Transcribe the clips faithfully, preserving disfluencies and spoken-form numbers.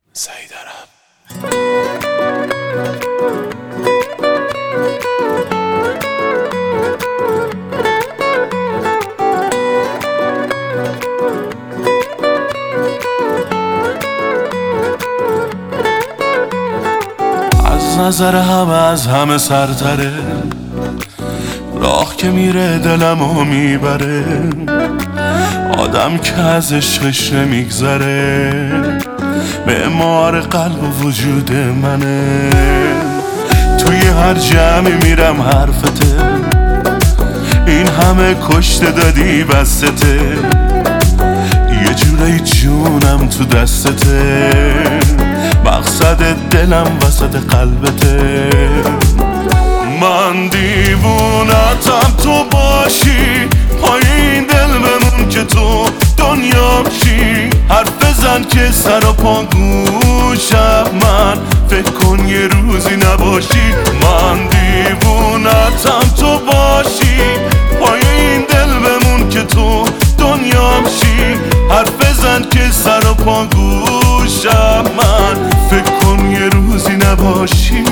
سیدرم. از نظر همه از همه سرتره، راه که میره دلمو میبره، آدم که از عشقش نمیگذره، معمار قلب و وجود منه. توی هر جمعی میرم حرفته، این همه کشته دادی بستته، یه جوری جونم تو دستته، مقصد دلم وسط قلبته. من دیوونتم تو باشی، پای این دل بمون که تو دنیام شی. حرف بزن که سر و پا گوشم، من فکر کن یه روزی نباشی. من دیوونتم تو باشی، پای این دل بمون که تو دنیام شی. حرف بزن که سر و پا گوشم، من فکر کن یه روزی نباشی.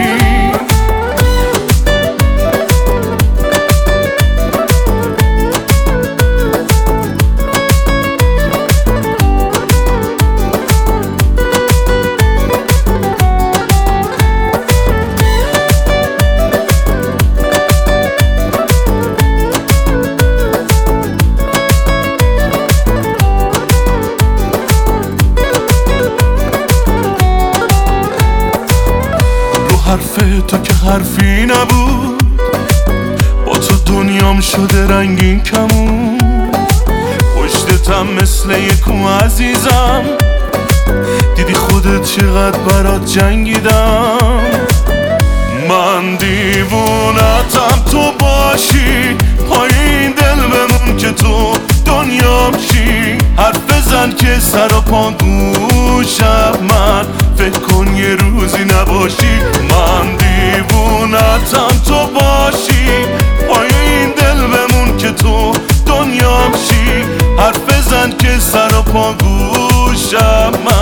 حرف تو که حرفی نبود، با تو دنیام شده رنگین کمون. پشتتم مثل یکو عزیزم، دیدی خودت چقدر برات جنگیدم. من دیوونتم تو باشی، پای این دل بمون که تو دنیام شی. حرف بزن که سر و پا گوشم، من فکر کن یه روزی نباشی. من دیوونتم تو باشی، پای این دل بمون که تو دنیام شی. حرف بزن که سر و پا گوشم، من